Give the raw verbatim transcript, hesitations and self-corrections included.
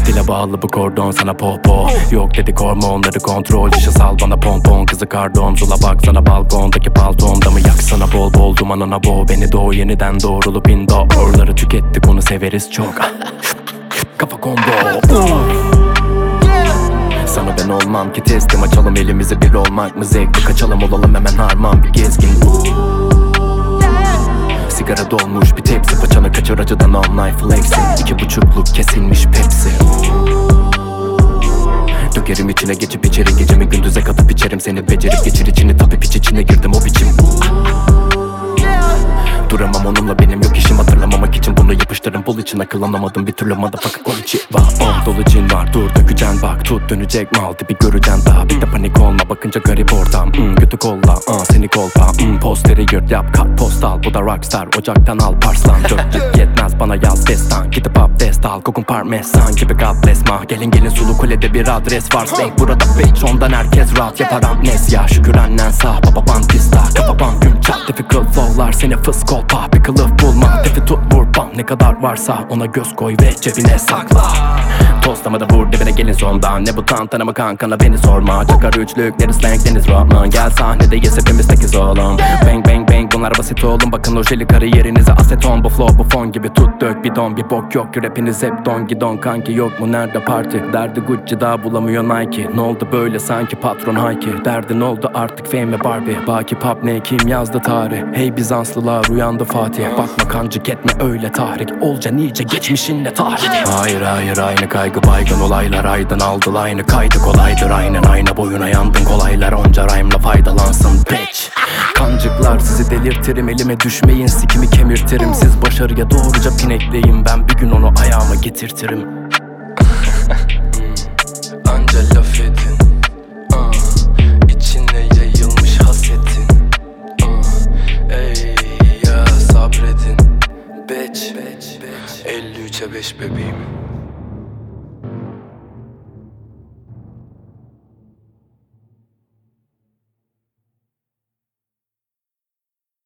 Dile bağlı bu kordon sana popo. Yok dedik hormonları kontrol. Şişe sal bana pompon. Kızı kardı omzula bak sana balkondaki paltomda mı yaksana bol bol dumanına boğ. Beni doğu yeniden doğrulup indoorları tükettik onu severiz çok. Kafa combo. Sana ben olmam ki teslim açalım elimizi bir olmak mı zevkli kaçalım olalım hemen harman bir gezgin. Sigara dolmuş bir tepsi paçanı kaçır acıdan online flexing. İki buçukluk kesilmiş Pepsi. Dökerim içine geçip içeri gecemi gündüze katıp içerim seni becerip geçir içini tabi piç içine girdim o biçim. Duramam onunla benim yok işim hatırlamamak için bunu yapıştırın bul için akıllanamadım bir türlü motherfucker on içi var. On dolu cin var dur dökeceksin bak tut dönecek mal tipi göreceksin daha bir de panik olma bakınca garip ortam hmm, götü kolla uh, seni kolpa hmm, posteri yırt yap kat postal bu da rockstar ocaktan al parslan dörtlük yetmez bana yaz destan gidip abdest al kokun parmesan gibi God bless ma gelin gelin sulu kulede bir adres var slang burada bitch ondan herkes rahat yapar amnesya şükür annen sağ baba pista kafa bam gün çat difficult flowlar seni fıs kolpa bir kılıf bulma tefi tut vur bam ne kadar varsa ona göz koy ve cebine sakla. Tostamada vur dibine gelin sondan ne bu tantana mı kankana beni sorma çakar üçlükleri slang deniz Rodman gel sahnede yes hepimiz tekiz oğlum bang bang bang bunlar basit oğlum bakın ojeli kariyerinize aseton bu flow bu fon gibi tut dök bidon bir bok yok ki rapiniz hep don gidon kanki yok mu nerede parti derdi Gucci daha bulamıyor Nike ne oldu böyle sanki patron hayki derdin oldu artık fame ve Barbie baki pop ne kim yazdı tarih hey Bizanslılar uyandı Fatih bakma kancık etme öyle tahrik olca nice geçmişinle tahrik hayır hayır aynı kaygı baygın olaylar aydın aldı aynı kaydı kolaydır aynen ayna boyuna yandın kolaylar onca rhyme'la faydalansın bitch. Kancıklar sizi delirtirim elime düşmeyin sikimi kemirtirim siz başarıya doğruca pinekleyin ben bir gün onu ayağıma getirtirim. Anca laf edin uh, içine yayılmış hasetin uh, ey ya sabredin bitch elli üçe beş bebeğim.